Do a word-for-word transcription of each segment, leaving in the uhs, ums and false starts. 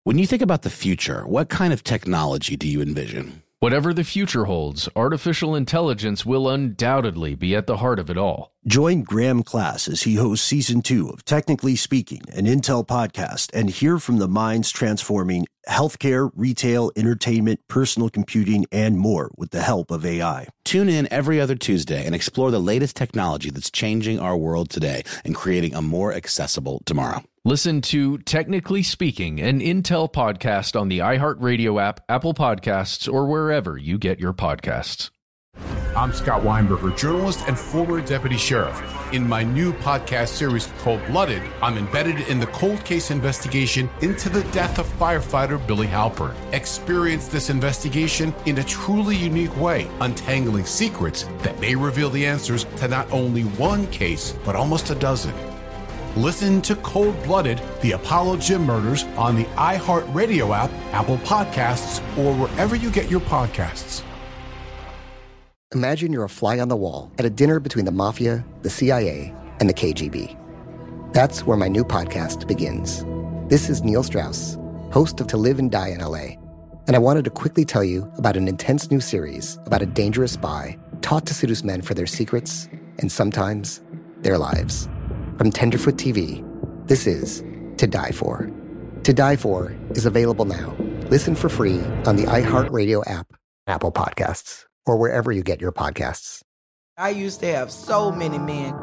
When you think about the future, what kind of technology do you envision? Whatever the future holds, artificial intelligence will undoubtedly be at the heart of it all. Join Graham Class as he hosts Season two of Technically Speaking, an Intel podcast, and hear from the minds transforming healthcare, retail, entertainment, personal computing, and more with the help of A I. Tune in every other Tuesday and explore the latest technology that's changing our world today and creating a more accessible tomorrow. Listen to Technically Speaking, an Intel podcast on the iHeartRadio app, Apple Podcasts, or wherever you get your podcasts. I'm Scott Weinberger, journalist and former deputy sheriff. In my new podcast series, Cold-Blooded, I'm embedded in the cold case investigation into the death of firefighter Billy Halpern. Experience this investigation in a truly unique way, untangling secrets that may reveal the answers to not only one case, but almost a dozen. Listen to Cold-Blooded, The Apollo Gym Murders on the iHeartRadio app, Apple Podcasts, or wherever you get your podcasts. Imagine you're a fly on the wall at a dinner between the Mafia, the C I A, and the K G B. That's where my new podcast begins. This is Neil Strauss, host of To Live and Die in L A, and I wanted to quickly tell you about an intense new series about a dangerous spy taught to seduce men for their secrets and sometimes their lives. From Tenderfoot T V, this is To Die For. To Die For is available now. Listen for free on the iHeartRadio app, Apple Podcasts, or wherever you get your podcasts. I used to have so many men.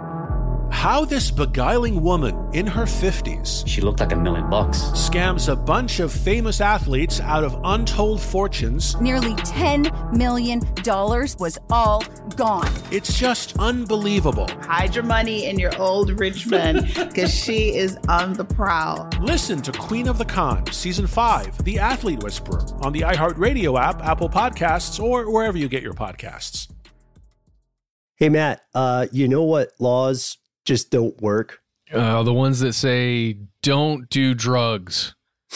How this beguiling woman in her fifties, she looked like a million bucks, scams a bunch of famous athletes out of untold fortunes. Nearly ten million dollars was all gone. It's just unbelievable. Hide your money in your old rich man, because she is on the prowl. Listen to Queen of the Con, Season five, The Athlete Whisperer, on the iHeartRadio app, Apple Podcasts, or wherever you get your podcasts. Hey, Matt, uh, you know what laws just don't work? Uh, the ones that say, don't do drugs.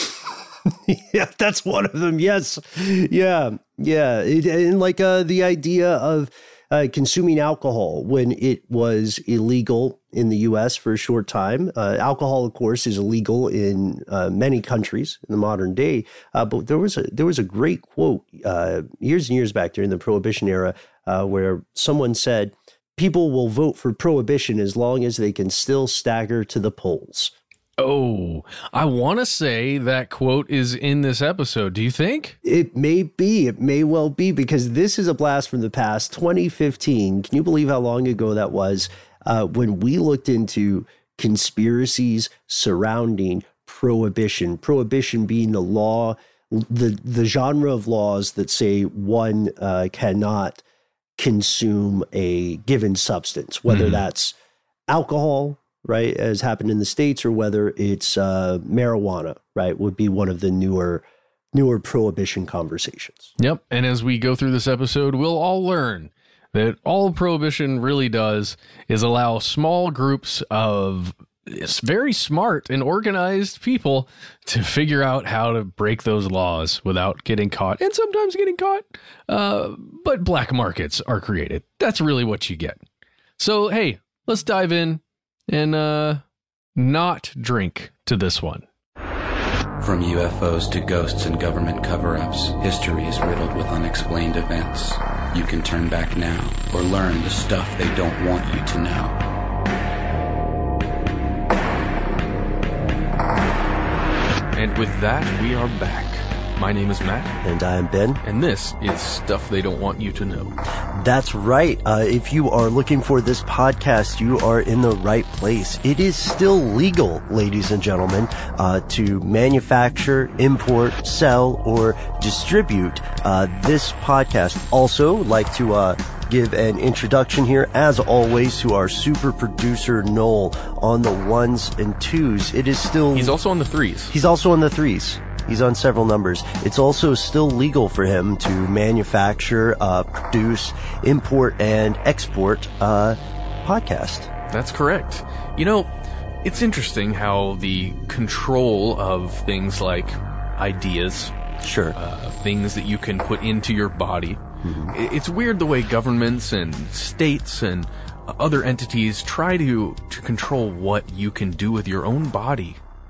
Yeah, that's one of them. Yes. Yeah. Yeah. It, and like uh, the idea of uh, consuming alcohol when it was illegal in the U S for a short time. Uh, alcohol, of course, is illegal in uh, many countries in the modern day. Uh, but there was a there was a great quote uh, years and years back during the Prohibition era uh, where someone said, people will vote for prohibition as long as they can still stagger to the polls. Oh, I want to say that quote is in this episode. Do you think? It may be. It may well be, because this is a blast from the past. twenty fifteen. Can you believe how long ago that was? Uh, when we looked into conspiracies surrounding prohibition. Prohibition being the law, the, the genre of laws that say one uh, cannot consume a given substance, whether mm. that's alcohol, right, as happened in the States, or whether it's uh, marijuana, right, would be one of the newer newer prohibition conversations. Yep. And as we go through this episode, we'll all learn that all prohibition really does is allow small groups of very smart and organized people to figure out how to break those laws without getting caught, and sometimes getting caught. Uh, but black markets are created. That's really what you get. So, hey, let's dive in and uh, not drink to this one. From U F Os to ghosts and government cover-ups, history is riddled with unexplained events. You can turn back now or learn the stuff they don't want you to know. And with that, we are back. My name is Matt. And I'm Ben. And this is Stuff They Don't Want You to Know. That's right. Uh, if you are looking for this podcast, you are in the right place. It is still legal, ladies and gentlemen, uh, to manufacture, import, sell, or distribute uh, this podcast. Also, like to uh, give an introduction here, as always, to our super producer, Noel, on the ones and twos. It is still... He's also on the threes. He's also on the threes. He's on several numbers. It's also still legal for him to manufacture, uh, produce, import, and export uh podcast. That's correct. You know, it's interesting how the control of things like ideas, sure, uh, things that you can put into your body. Mm-hmm. It's weird the way governments and states and other entities try to to control what you can do with your own body.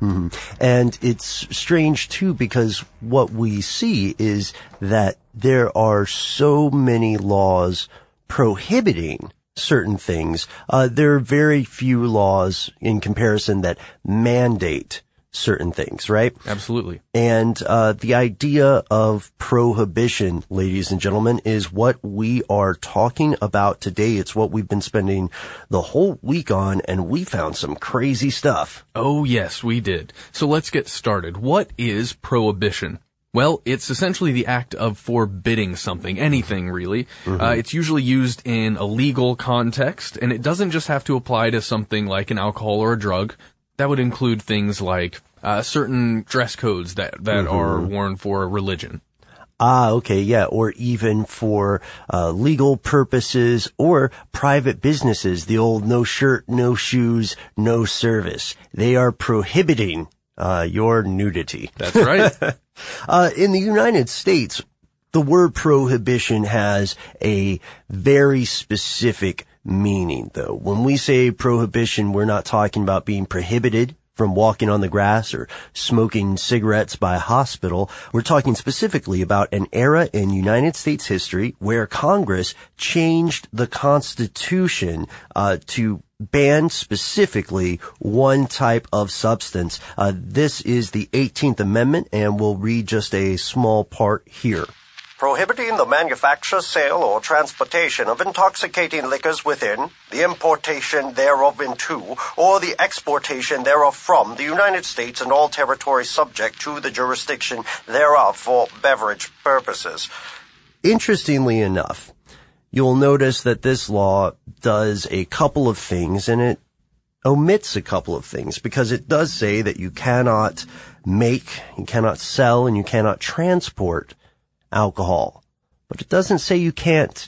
Mm-hmm. And it's strange, too, because what we see is that there are so many laws prohibiting certain things. Uh, there are very few laws in comparison that mandate certain things, right? Absolutely. And uh the idea of prohibition, ladies and gentlemen, is what we are talking about today. It's what we've been spending the whole week on, and we found some crazy stuff. Oh, yes, we did. So let's get started. What is prohibition? Well, it's essentially the act of forbidding something, anything really. Mm-hmm. Uh, it's usually used in a legal context, and it doesn't just have to apply to something like an alcohol or a drug. That would include things like uh, certain dress codes that, that mm-hmm. are worn for religion. Ah, okay, yeah, or even for uh, legal purposes or private businesses. The old no shirt, no shoes, no service. They are prohibiting uh, your nudity. That's right. uh, in the United States, the word prohibition has a very specific meaning, though. When we say prohibition, we're not talking about being prohibited from walking on the grass or smoking cigarettes by a hospital. We're talking specifically about an era in United States history where Congress changed the Constitution uh, to ban specifically one type of substance. Uh, this is the eighteenth Amendment, and we'll read just a small part here. Prohibiting the manufacture, sale, or transportation of intoxicating liquors within, the importation thereof into, or the exportation thereof from the United States and all territories subject to the jurisdiction thereof for beverage purposes. Interestingly enough, you'll notice that this law does a couple of things, and it omits a couple of things, because it does say that you cannot make, you cannot sell, and you cannot transport alcohol, but it doesn't say you can't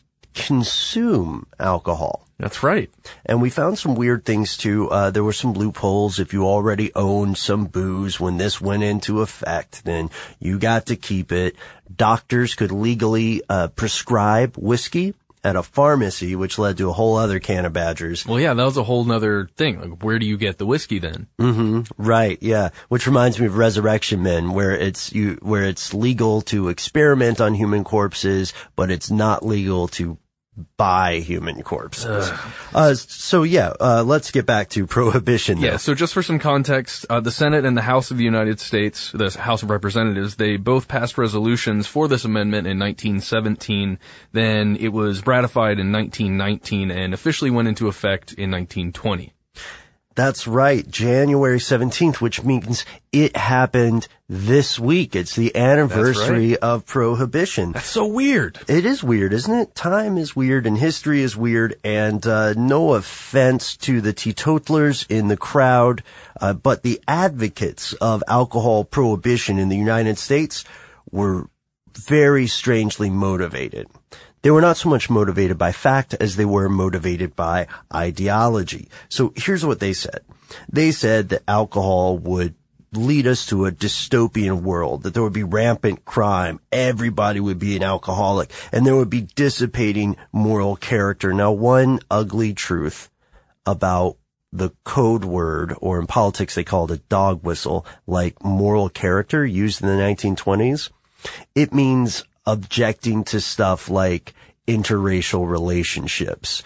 consume alcohol. That's right. And we found some weird things too. Uh, there were some loopholes. If you already owned some booze when this went into effect, then you got to keep it. Doctors could legally uh, prescribe whiskey at a pharmacy, which led to a whole other can of Badgers. Well, yeah, that was a whole nother thing. Like, where do you get the whiskey then? Mm-hmm. Right, yeah. Which reminds me of Resurrection Men, where it's you, where it's legal to experiment on human corpses, but it's not legal to buy human corpses. Uh, so yeah, uh, let's get back to prohibition. Though. Yeah, so just for some context, uh, the Senate and the House of the United States, the House of Representatives, they both passed resolutions for this amendment in nineteen seventeen. Then it was ratified in nineteen nineteen and officially went into effect in nineteen twenty. That's right, January seventeenth, which means it happened this week. It's the anniversary right. of Prohibition. That's so weird. It is weird, isn't it? Time is weird and history is weird, and uh no offense to the teetotalers in the crowd, uh but the advocates of alcohol prohibition in the United States were very strangely motivated. They were not so much motivated by fact as they were motivated by ideology. So here's what they said. They said that alcohol would lead us to a dystopian world, that there would be rampant crime, everybody would be an alcoholic, and there would be dissipating moral character. Now, one ugly truth about the code word, or in politics they call it a dog whistle, like moral character used in the nineteen twenties, it means objecting to stuff like interracial relationships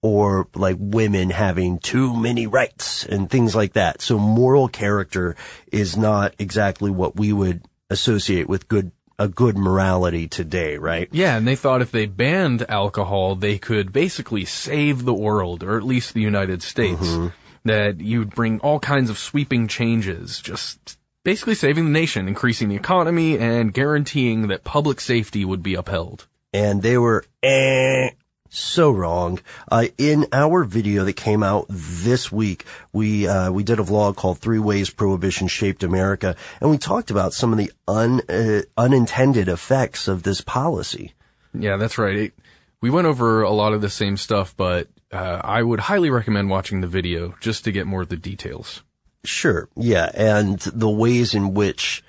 or like women having too many rights and things like that. So moral character is not exactly what we would associate with good a good morality today, right? Yeah, and they thought if they banned alcohol, they could basically save the world, or at least the United States. Mm-hmm. That you'd bring all kinds of sweeping changes, just basically saving the nation, increasing the economy, and guaranteeing that public safety would be upheld. And they were eh, so wrong. Uh, in our video that came out this week, we uh, we did a vlog called Three Ways Prohibition Shaped America, and we talked about some of the un, uh, unintended effects of this policy. Yeah, that's right. It, we went over a lot of the same stuff, but uh, I would highly recommend watching the video just to get more of the details. Sure, yeah, and the ways in which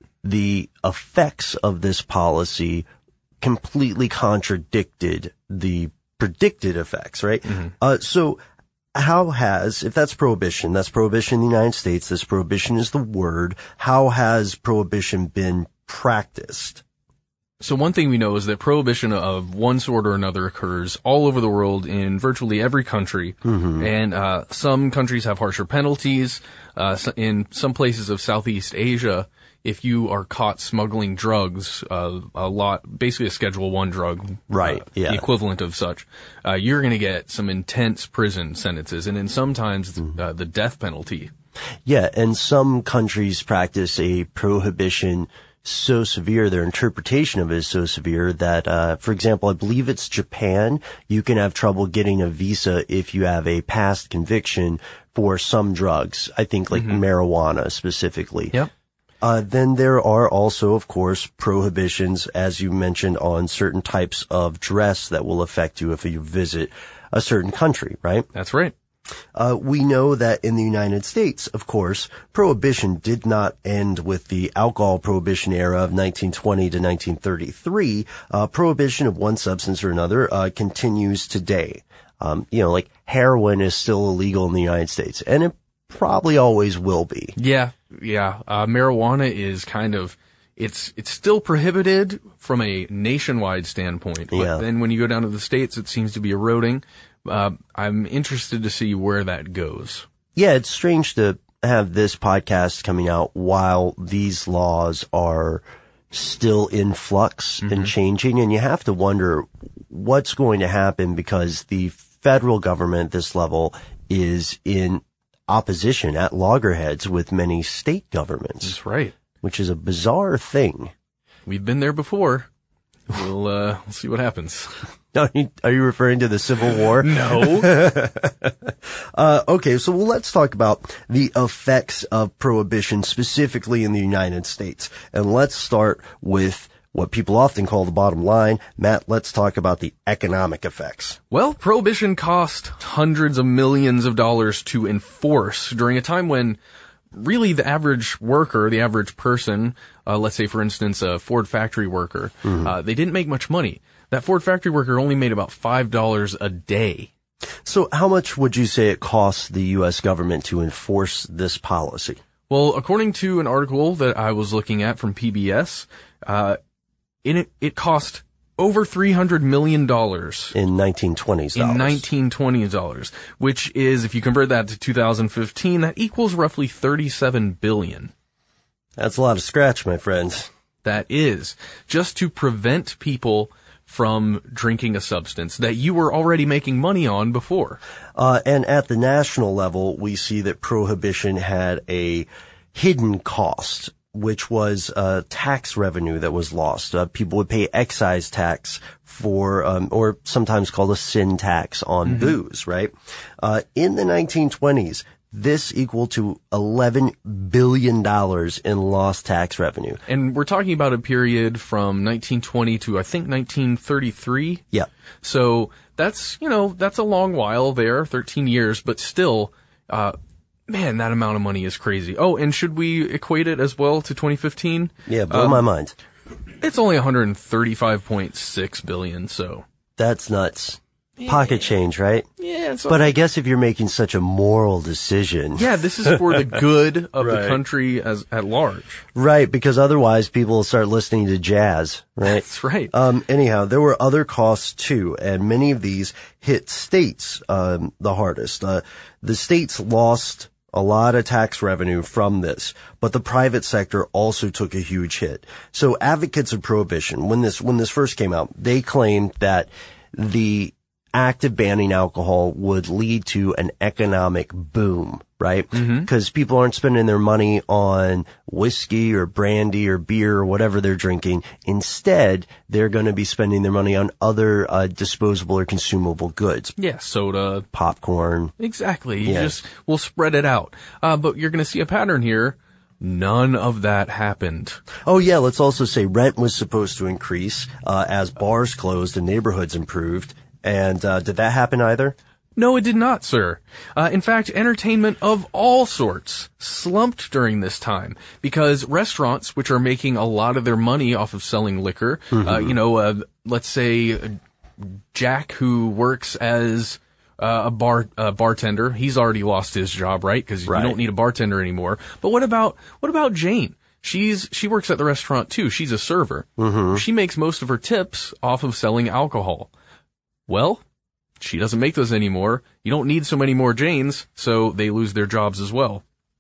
the effects of this policy completely contradicted the predicted effects, right? Mm-hmm. Uh, so how has, if that's prohibition, that's prohibition in the United States, this prohibition is the word, how has prohibition been practiced? So one thing we know is that prohibition of one sort or another occurs all over the world in virtually every country. Mm-hmm. And uh some countries have harsher penalties. Uh in some places of Southeast Asia, if you are caught smuggling drugs, uh, a lot, basically a Schedule One drug, right? Uh, yeah, the equivalent of such, uh, you're going to get some intense prison sentences, and then sometimes mm-hmm. uh, the death penalty. Yeah, and some countries practice a prohibition so severe, their interpretation of it is so severe that, uh, for example, I believe it's Japan, you can have trouble getting a visa if you have a past conviction for some drugs. I think like mm-hmm. marijuana specifically. Yep. Uh, then there are also, of course, prohibitions, as you mentioned, on certain types of dress that will affect you if you visit a certain country, right? That's right. Uh, we know that in the United States, of course, prohibition did not end with the alcohol prohibition era of nineteen twenty to nineteen thirty-three. Uh, prohibition of one substance or another, uh, continues today. Um, you know, like heroin is still illegal in the United States, and it probably always will be. Yeah, yeah. Uh, marijuana is kind of, it's, it's still prohibited from a nationwide standpoint, but yeah. then when you go down to the States, it seems to be eroding. Uh, I'm interested to see where that goes. Yeah, it's strange to have this podcast coming out while these laws are still in flux mm-hmm. and changing, and you have to wonder what's going to happen because the federal government at this level is in opposition at loggerheads with many state governments. That's right. Which is a bizarre thing. We've been there before. We'll, uh, we'll see what happens. Are you, are you referring to the Civil War? No. uh, okay, so well, let's talk about the effects of prohibition specifically in the United States. And let's start with what people often call the bottom line. Matt, let's talk about the economic effects. Well, prohibition cost hundreds of millions of dollars to enforce during a time when really the average worker, the average person, uh, let's say, for instance, a Ford factory worker, mm-hmm. uh, they didn't make much money. That Ford factory worker only made about five dollars a day. So how much would you say it costs the U S government to enforce this policy? Well, according to an article that I was looking at from P B S, uh, it, it cost over three hundred million dollars. In nineteen twenties dollars. In nineteen twenties dollars, which is, if you convert that to two thousand fifteen, that equals roughly thirty-seven billion dollars. That's a lot of scratch, my friends. That is. Just to prevent people from drinking a substance that you were already making money on before. Uh, and at the national level, we see that prohibition had a hidden cost, which was uh tax revenue that was lost. Uh, people would pay excise tax for, um, or sometimes called a sin tax on mm-hmm. booze, right? Uh, in the nineteen twenties, this equal to eleven billion dollars in lost tax revenue. And we're talking about a period from nineteen twenty to, I think, nineteen thirty-three. Yeah. So that's, you know, that's a long while there, thirteen years, but still, uh, man, that amount of money is crazy. Oh, and should we equate it as well to twenty fifteen? Yeah, blow um, my mind. It's only one hundred thirty-five point six billion dollars, so. That's nuts. Pocket change, right? Yeah. It's but I guess if you're making such a moral decision. Yeah, this is for the good of right. the country as at large. Right, because otherwise people will start listening to jazz, right? That's right. Um, anyhow, there were other costs too, and many of these hit states um, the hardest. Uh, the states lost a lot of tax revenue from this, but the private sector also took a huge hit. So advocates of prohibition, when this when this first came out, they claimed that the act of banning alcohol would lead to an economic boom, right? Because mm-hmm. people aren't spending their money on whiskey or brandy or beer or whatever they're drinking. Instead, they're going to be spending their money on other uh, disposable or consumable goods. Yeah, soda, popcorn. Exactly. You yeah. just we'll spread it out. Uh, but you're going to see a pattern here. None of that happened. Oh yeah, let's also say rent was supposed to increase uh, as bars closed and neighborhoods improved. And uh, did that happen either? No, it did not, sir. Uh, in fact, entertainment of all sorts slumped during this time because restaurants, which are making a lot of their money off of selling liquor, mm-hmm. uh, you know, uh, let's say Jack, who works as uh, a bar a bartender. He's already lost his job, right? Because Right. you don't need a bartender anymore. But what about what about Jane? She's she works at the restaurant too. She's a server. Mm-hmm. She makes most of her tips off of selling alcohol. Well, she doesn't make those anymore. You don't need so many more Janes, so they lose their jobs as well.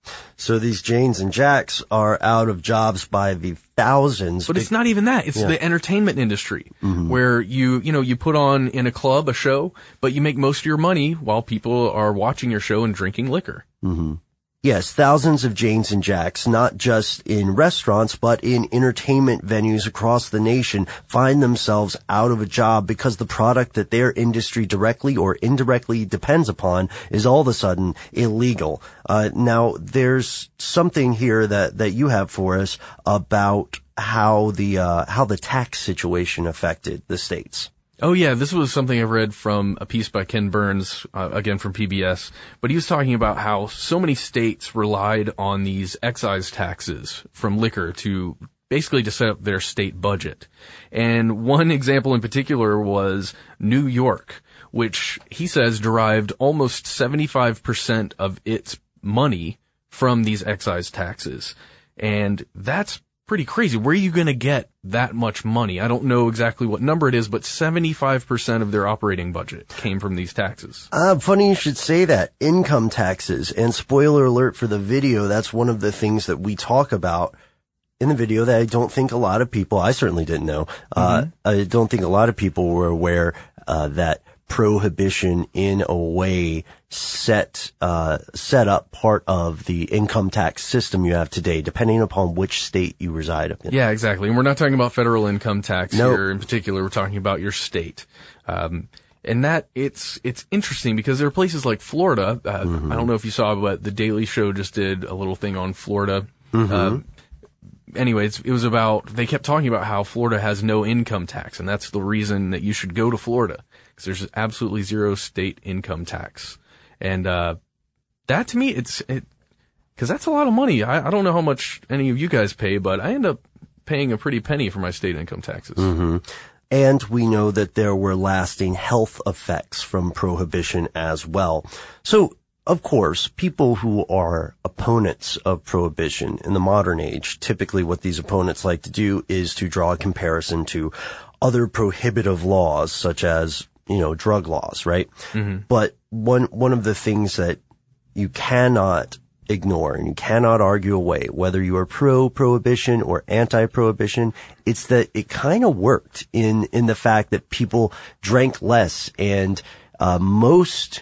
So these Janes and Jacks are out of jobs by the thousands. But it's not even that. It's Yeah. the entertainment industry Mhm. where you, you know, you put on in a club a show, but you make most of your money while people are watching your show and drinking liquor. Mm-hmm. Yes, thousands of Janes and Jacks, not just in restaurants, but in entertainment venues across the nation, find themselves out of a job because the product that their industry directly or indirectly depends upon is all of a sudden illegal. Uh, now, there's something here that, that you have for us about how the, uh, how the tax situation affected the states. Oh yeah, this was something I read from a piece by Ken Burns, uh, again from P B S, but he was talking about how so many states relied on these excise taxes from liquor to basically to set up their state budget. And one example in particular was New York, which he says derived almost seventy-five percent of its money from these excise taxes. And that's pretty crazy. Where are you going to get that much money? I don't know exactly what number it is, but seventy-five percent of their operating budget came from these taxes. Uh, funny you should say that. Income taxes. And spoiler alert for the video, that's one of the things that we talk about in the video that I don't think a lot of people, I certainly didn't know, uh, Mm-hmm. I don't think a lot of people were aware, uh, that prohibition in a way set, uh, set up part of the income tax system you have today, depending upon which state you reside in. Yeah, exactly. And we're not talking about federal income tax Nope. here in particular. We're talking about your state. Um, and that it's, it's interesting because there are places like Florida. Uh, Mm-hmm. I don't know if you saw, but the Daily Show just did a little thing on Florida. Mhm. Uh, anyways, it was about, they kept talking about how Florida has no income tax. And that's the reason that you should go to Florida, because there's absolutely zero state income tax. And, uh, that to me, it's, it, cause that's a lot of money. I, I don't know how much any of you guys pay, but I end up paying a pretty penny for my state income taxes. Mm-hmm. And we know that there were lasting health effects from prohibition as well. So, of course, people who are opponents of prohibition in the modern age, typically what these opponents like to do is to draw a comparison to other prohibitive laws, such as, you know, drug laws, right? Mm-hmm. But one, one of the things that you cannot ignore and you cannot argue away, whether you are pro-prohibition or anti-prohibition, it's that it kind of worked in, in the fact that people drank less and, uh, most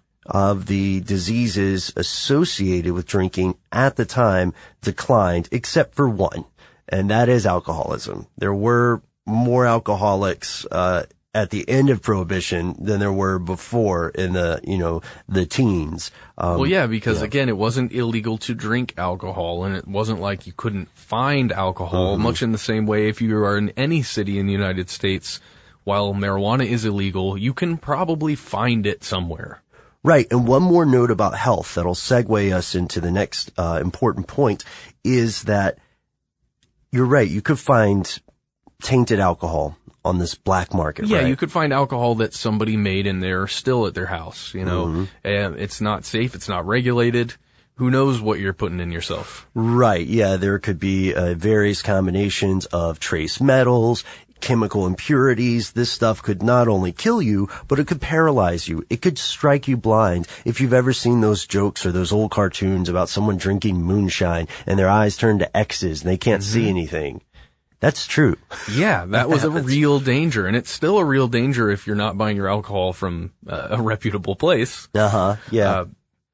of the diseases associated with drinking at the time declined, except for one, and that is alcoholism. There were more alcoholics, uh, at the end of prohibition than there were before in the, you know, the teens. Um, Well, yeah, because yeah. again, it wasn't illegal to drink alcohol, and it wasn't like you couldn't find alcohol, Mhm. much in the same way if you are in any city in the United States, while marijuana is illegal, you can probably find it somewhere. Right. And one more note about health that'll segue us into the next uh, important point is that you're right. You could find tainted alcohol on this black market. Yeah, right? you could find alcohol that somebody made and they're still at their house, you know. Mhm. And it's not safe, it's not regulated. Who knows what you're putting in yourself? Right. Yeah. There could be uh, various combinations of trace metals, chemical impurities. This stuff could not only kill you, but it could paralyze you. It could strike you blind. If you've ever seen those jokes or those old cartoons about someone drinking moonshine and their eyes turn to X's and they can't Mm-hmm. see anything. That's true. Yeah, that was a real danger, and it's still a real danger if you're not buying your alcohol from uh, a reputable place. Uh-huh. Yeah. Uh,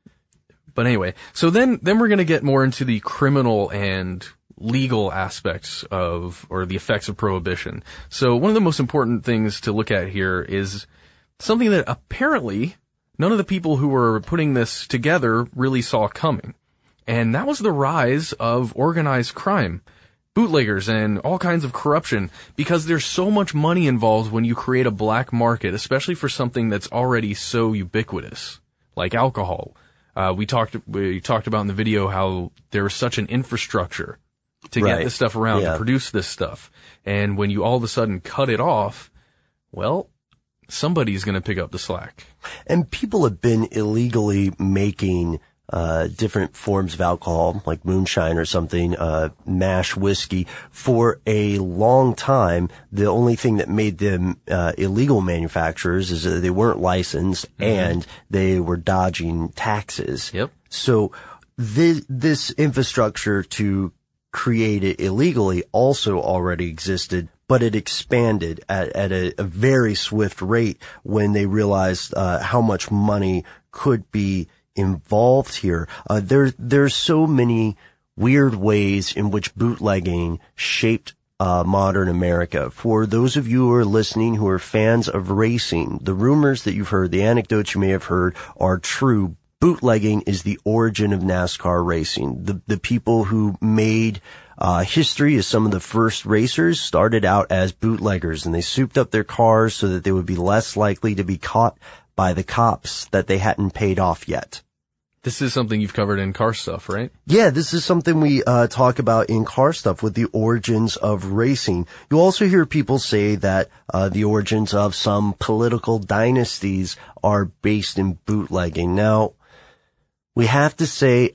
but anyway, so then, then we're gonna get more into the criminal and legal aspects of, or the effects of prohibition. So one of the most important things to look at here is something that apparently none of the people who were putting this together really saw coming. And that was the rise of organized crime, bootleggers, and all kinds of corruption, because there's so much money involved when you create a black market, especially for something that's already so ubiquitous, like alcohol. Uh, we talked, we talked about in the video how there was such an infrastructure to Right. get this stuff around, Yeah. to produce this stuff. And when you all of a sudden cut it off, well, somebody's going to pick up the slack. And people have been illegally making uh different forms of alcohol, like moonshine or something, uh mash whiskey, for a long time. The only thing that made them uh illegal manufacturers is that they weren't licensed, mm-hmm. and they were dodging taxes. Yep. So this, this infrastructure to create it illegally also already existed, but it expanded at, at a, a very swift rate when they realized uh how much money could be involved here. Uh, there, there's so many weird ways in which bootlegging shaped uh, modern America. For those of you who are listening who are fans of racing, the rumors that you've heard, the anecdotes you may have heard are true. Bootlegging is the origin of NASCAR racing. The, the people who made uh, history as some of the first racers started out as bootleggers, and they souped up their cars so that they would be less likely to be caught by the cops that they hadn't paid off yet. This is something you've covered in Car Stuff, right? Yeah, this is something we uh talk about in Car Stuff with the origins of racing. You also hear people say that uh the origins of some political dynasties are based in bootlegging. Now, we have to say,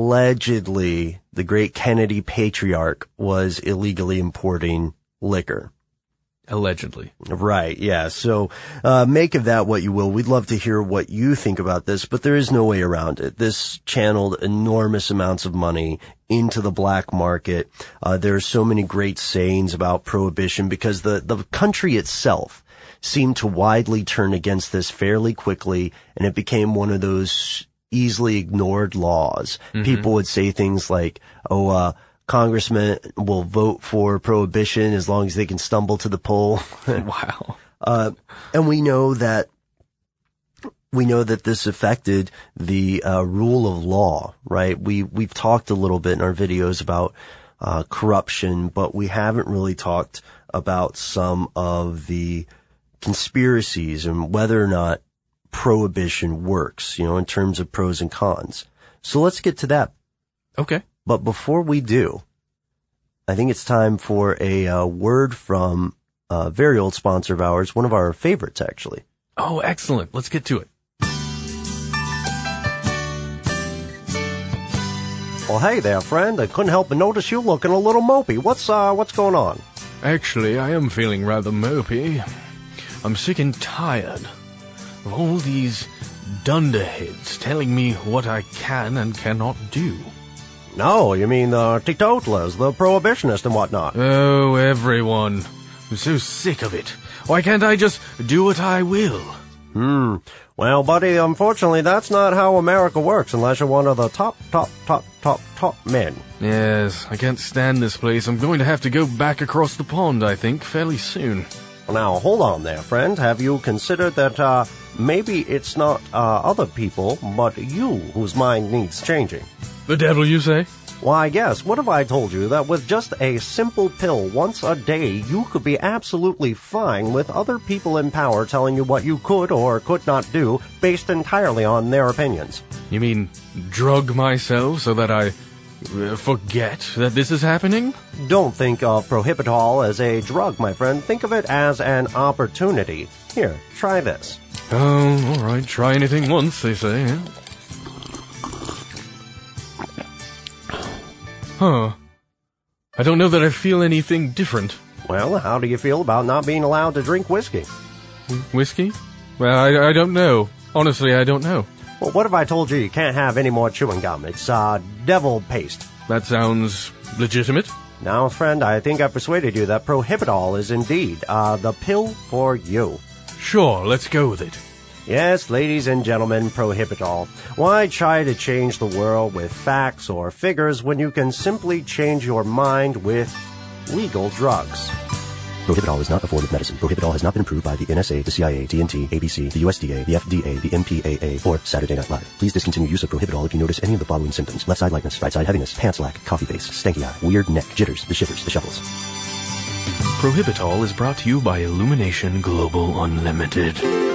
allegedly, the great Kennedy patriarch was illegally importing liquor. Allegedly. Right, yeah. So, uh, make of that what you will. We'd love to hear what you think about this, but there is no way around it. This channeled enormous amounts of money into the black market. Uh, there are so many great sayings about prohibition because the, the country itself seemed to widely turn against this fairly quickly, and it became one of those easily ignored laws. Mm-hmm. People would say things like, oh, uh, congressmen will vote for prohibition as long as they can stumble to the poll. Wow. Uh, and we know that, we know that this affected the, uh, rule of law, right? We, we've talked a little bit in our videos about, uh, corruption, but we haven't really talked about some of the conspiracies and whether or not prohibition works, you know, in terms of pros and cons. So let's get to that. Okay. But before we do, I think it's time for a uh, word from a very old sponsor of ours, one of our favorites, actually. Oh, excellent. Let's get to it. Well, hey there, friend. I couldn't help but notice you looking a little mopey. What's, uh, what's going on? Actually, I am feeling rather mopey. I'm sick and tired of all these dunderheads telling me what I can and cannot do. No, you mean the teetotalers, the prohibitionists and whatnot. Oh, everyone. I'm so sick of it. Why can't I just do what I will? Hmm. Well, buddy, unfortunately, that's not how America works unless you're one of the top, top, top, top, top men. Yes, I can't stand this place. I'm going to have to go back across the pond, I think, fairly soon. Now, hold on there, friend. Have you considered that, uh, maybe it's not, uh, other people, but you whose mind needs changing? The devil, you say? Why, yes. What if I told you that with just a simple pill once a day, you could be absolutely fine with other people in power telling you what you could or could not do based entirely on their opinions? You mean drug myself so that I uh, forget that this is happening? Don't think of Prohibitol as a drug, my friend. Think of it as an opportunity. Here, try this. Oh, all right. Try anything once, they say. Yeah? Huh. I don't know that I feel anything different. Well, how do you feel about not being allowed to drink whiskey? Whiskey? Well, I, I don't know. Honestly, I don't know. Well, what if I told you you can't have any more chewing gum? It's, uh, devil paste. That sounds legitimate. Now, friend, I think I persuaded you that Prohibitol is indeed, uh, the pill for you. Sure, let's go with it. Yes, ladies and gentlemen, Prohibitol. Why try to change the world with facts or figures when you can simply change your mind with legal drugs? Prohibitol is not a form of medicine. Prohibitol has not been approved by the N S A, the C I A, T N T, A B C, the U S D A, the F D A, the M P A A, or Saturday Night Live. Please discontinue use of Prohibitol if you notice any of the following symptoms: left side lightness, right side heaviness, pants lack, coffee face, stanky eye, weird neck, jitters, the shivers, the shuffles. Prohibitol is brought to you by Illumination Global Unlimited.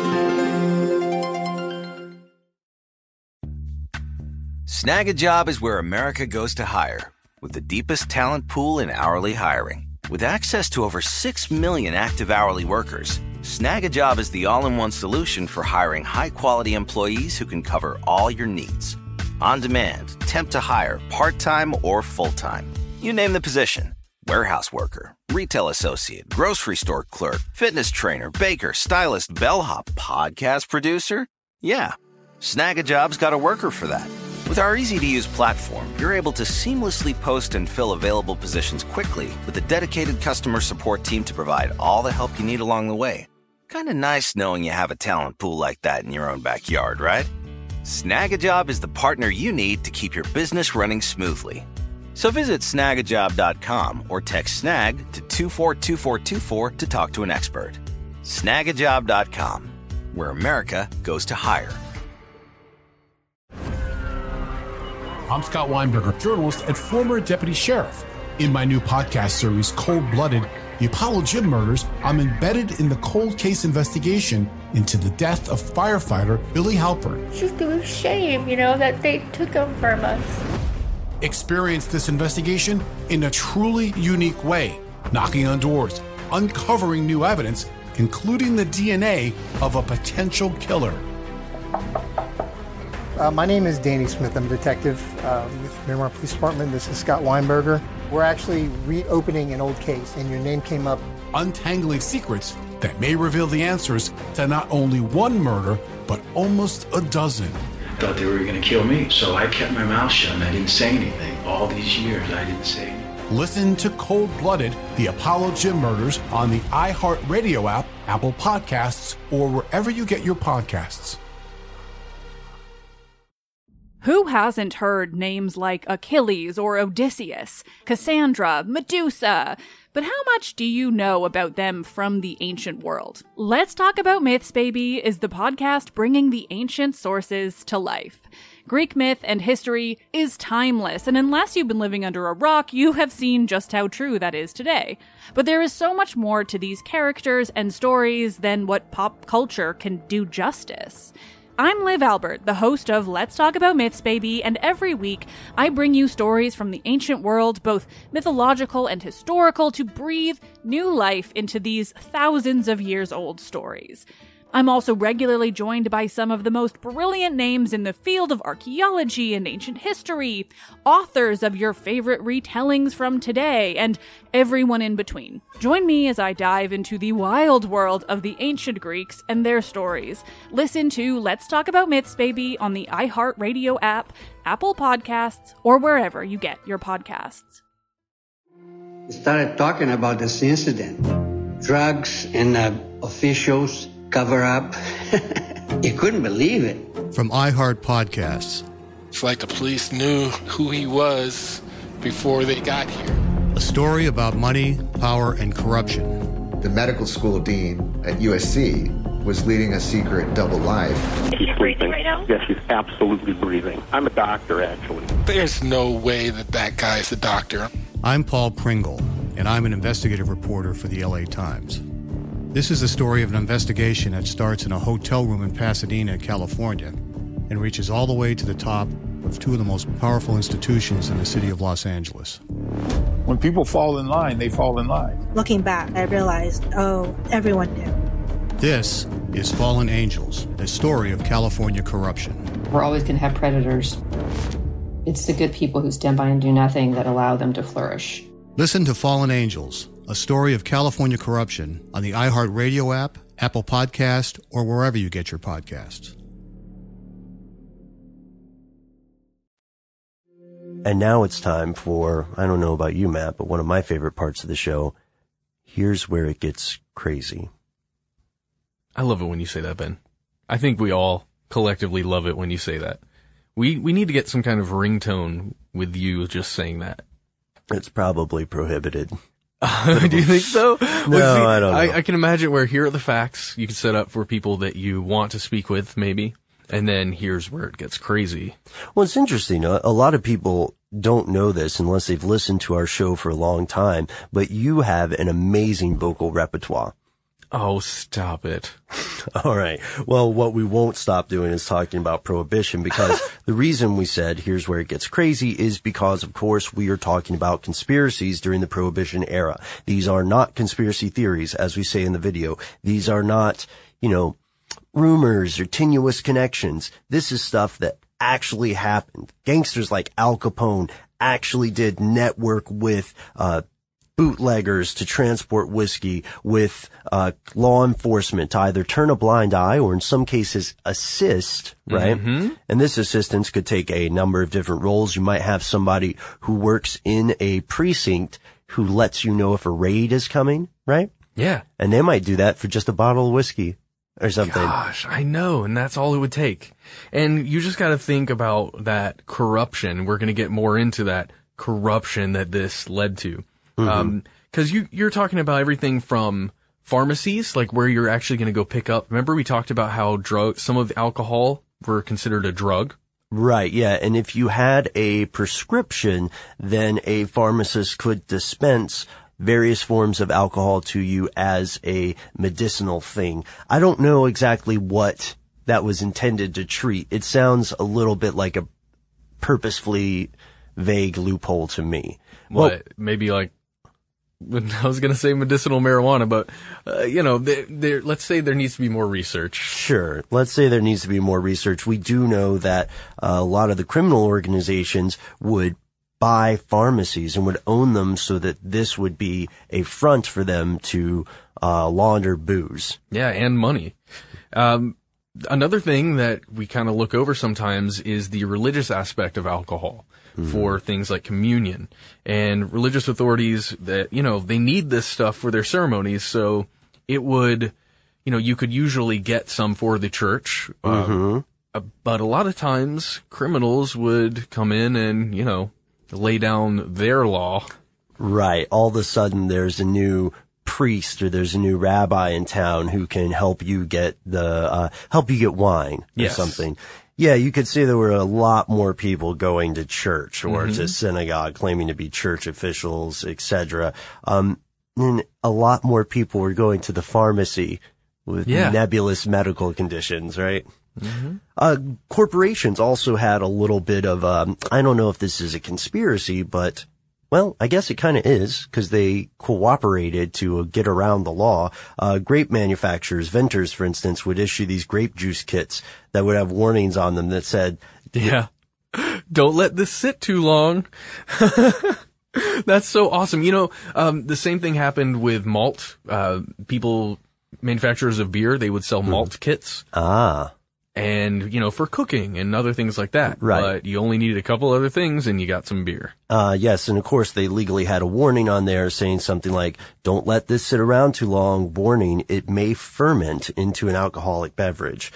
Snag a Job is where America goes to hire, with the deepest talent pool in hourly hiring. With access to over six million active hourly workers, Snag a Job is the all-in-one solution for hiring high-quality employees who can cover all your needs. On demand, temp to hire, part-time or full-time. You name the position. Warehouse worker, retail associate, grocery store clerk, fitness trainer, baker, stylist, bellhop, podcast producer. Yeah, Snag a Job's got a worker for that. With our easy-to-use platform, you're able to seamlessly post and fill available positions quickly with a dedicated customer support team to provide all the help you need along the way. Kind of nice knowing you have a talent pool like that in your own backyard, right? Snag a Job is the partner you need to keep your business running smoothly. So visit snag a job dot com or text SNAG to two four two four two four to talk to an expert. snag a job dot com, where America goes to hire. I'm Scott Weinberger, journalist and former deputy sheriff. In my new podcast series, Cold Blooded, The Apollo Gym Murders, I'm embedded in the cold case investigation into the death of firefighter Billy Halpern. It's just a shame, you know, that they took him from us. Experience this investigation in a truly unique way, knocking on doors, uncovering new evidence, including the D N A of a potential killer. Uh, my name is Danny Smith. I'm a detective uh, with Miramar Police Department. This is Scott Weinberger. We're actually reopening an old case, and your name came up. Untangling secrets that may reveal the answers to not only one murder, but almost a dozen. I thought they were going to kill me, so I kept my mouth shut and I didn't say anything. All these years, I didn't say anything. Listen to Cold Blooded, The Apollo Gym Murders on the iHeartRadio app, Apple Podcasts, or wherever you get your podcasts. Who hasn't heard names like Achilles or Odysseus, Cassandra, Medusa? But how much do you know about them from the ancient world? Let's Talk About Myths, Baby is the podcast bringing the ancient sources to life. Greek myth and history is timeless, and unless you've been living under a rock, you have seen just how true that is today. But there is so much more to these characters and stories than what pop culture can do justice. I'm Liv Albert, the host of Let's Talk About Myths, Baby, and every week I bring you stories from the ancient world, both mythological and historical, to breathe new life into these thousands of years old stories. I'm also regularly joined by some of the most brilliant names in the field of archaeology and ancient history, authors of your favorite retellings from today, and everyone in between. Join me as I dive into the wild world of the ancient Greeks and their stories. Listen to Let's Talk About Myths, Baby on the iHeartRadio app, Apple Podcasts, or wherever you get your podcasts. We started talking about this incident. Drugs and uh, officials cover up. You couldn't believe it. From iHeart Podcasts. It's like the police knew who he was before they got here. A story about money, power, and corruption. The medical school dean at U S C was leading a secret double life. She's breathing right now? Yes, she's absolutely breathing. I'm a doctor, actually. There's no way that that guy's a doctor. I'm Paul Pringle, and I'm an investigative reporter for the L A Times. This is the story of an investigation that starts in a hotel room in Pasadena, California, and reaches all the way to the top of two of the most powerful institutions in the city of Los Angeles. When people fall in line, they fall in line. Looking back, I realized, oh, everyone knew. This is Fallen Angels, a story of California corruption. We're always going to have predators. It's the good people who stand by and do nothing that allow them to flourish. Listen to Fallen Angels, a story of California corruption on the iHeartRadio app, Apple Podcast, or wherever you get your podcasts. And now it's time for, I don't know about you, Matt, but one of my favorite parts of the show. Here's where it gets crazy. I love it when you say that, Ben. I think we all collectively love it when you say that. We we need to get some kind of ringtone with you just saying that. It's probably prohibited. Do you think so? No, well, see, I don't know. I, I can imagine where here are the facts you can set up for people that you want to speak with, maybe. And then here's where it gets crazy. Well, it's interesting. A lot of people don't know this unless they've listened to our show for a long time, but you have an amazing vocal repertoire. Oh, stop it. All right. Well, what we won't stop doing is talking about prohibition, because the reason we said here's where it gets crazy is because, of course, we are talking about conspiracies during the prohibition era. These are not conspiracy theories, as we say in the video. These are not, you know, rumors or tenuous connections. This is stuff that actually happened. Gangsters like Al Capone actually did network with, uh, bootleggers to transport whiskey, with uh law enforcement to either turn a blind eye or in some cases assist, right? Mm-hmm. And this assistance could take a number of different roles. You might have somebody who works in a precinct who lets you know if a raid is coming, right? Yeah. And they might do that for just a bottle of whiskey or something. Gosh, I know, and that's all it would take. And you just got to think about that corruption. We're going to get more into that corruption that this led to. Mm-hmm. Um, cause you, you're talking about everything from pharmacies, like where you're actually going to go pick up. Remember we talked about how drug, some of the alcohol were considered a drug? Right, yeah. And if you had a prescription, then a pharmacist could dispense various forms of alcohol to you as a medicinal thing. I don't know exactly what that was intended to treat. It sounds a little bit like a purposefully vague loophole to me. What? Well, maybe like, I was going to say medicinal marijuana, but, uh, you know, there, there, let's say there needs to be more research. Sure. Let's say there needs to be more research. We do know that uh, a lot of the criminal organizations would buy pharmacies and would own them so that this would be a front for them to uh, launder booze. Yeah, and money. Um, another thing that we kind of look over sometimes is the religious aspect of alcohol. Mm-hmm. For things like communion, and religious authorities that, you know, they need this stuff for their ceremonies. So it would, you know, you could usually get some for the church. Mm-hmm. Uh, but a lot of times criminals would come in and, you know, lay down their law. Right. All of a sudden there's a new priest or there's a new rabbi in town who can help you get the, uh, help you get wine or yes. something. Yeah, you could say there were a lot more people going to church or mm-hmm. to synagogue claiming to be church officials, et cetera. Um, and a lot more people were going to the pharmacy with yeah. nebulous medical conditions, right? Mm-hmm. Uh, corporations also had a little bit of, um, I don't know if this is a conspiracy, but well, I guess it kind of is, because they cooperated to uh, get around the law. Uh, grape manufacturers, Venters, for instance, would issue these grape juice kits that would have warnings on them that said, yeah, don't let this sit too long. That's so awesome. You know, um, the same thing happened with malt. Uh, people, manufacturers of beer, they would sell malt mm. kits. Ah. And, you know, for cooking and other things like that. Right. But you only needed a couple other things and you got some beer. Uh, yes. And of course they legally had a warning on there saying something like, don't let this sit around too long. Warning, it may ferment into an alcoholic beverage.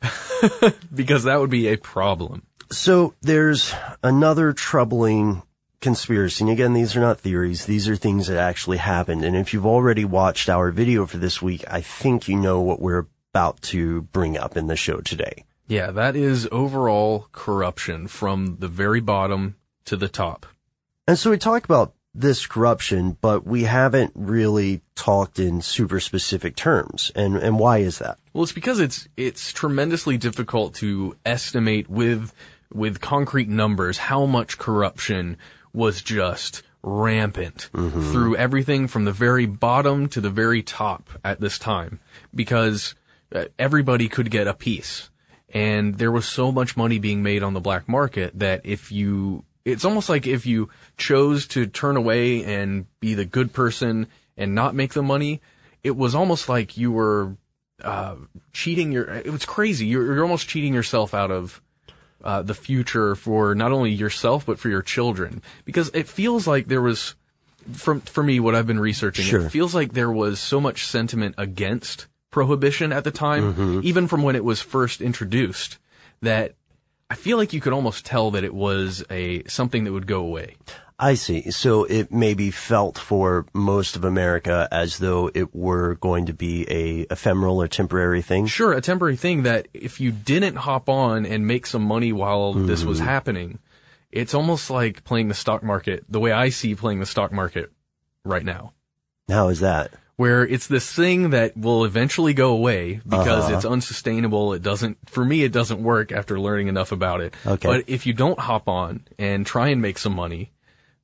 Because that would be a problem. So there's another troubling conspiracy. And again, these are not theories. These are things that actually happened. And if you've already watched our video for this week, I think you know what we're about to bring up in the show today. Yeah, that is overall corruption from the very bottom to the top. And so we talk about this corruption, but we haven't really talked in super specific terms. And and why is that? Well, it's because it's it's tremendously difficult to estimate with with concrete numbers how much corruption was just rampant mm-hmm. through everything from the very bottom to the very top at this time, because everybody could get a piece. And there was so much money being made on the black market that if you, it's almost like if you chose to turn away and be the good person and not make the money, it was almost like you were, uh, cheating your, it was crazy. You're, you're almost cheating yourself out of, uh, the future for not only yourself, but for your children. Because it feels like there was, from, for me, what I've been researching, sure. it feels like there was so much sentiment against prohibition at the time, mm-hmm. even from when it was first introduced, that I feel like you could almost tell that it was a something that would go away. I see. So it maybe felt for most of America as though it were going to be a ephemeral or temporary thing. Sure, a temporary thing that if you didn't hop on and make some money while mm-hmm. this was happening, it's almost like playing the stock market, the way I see playing the stock market right now. How is that? where it's this thing that will eventually go away because Uh-huh. it's unsustainable. It doesn't, for me, it doesn't work after learning enough about it. Okay. But if you don't hop on and try and make some money,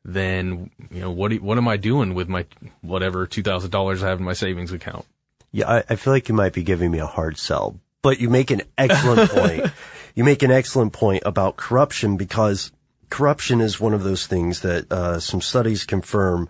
then, you know, what, do, what am I doing with my, whatever, two thousand dollars I have in my savings account? Yeah, I, I feel like you might be giving me a hard sell, but you make an excellent point. You make an excellent point about corruption, because corruption is one of those things that uh, some studies confirm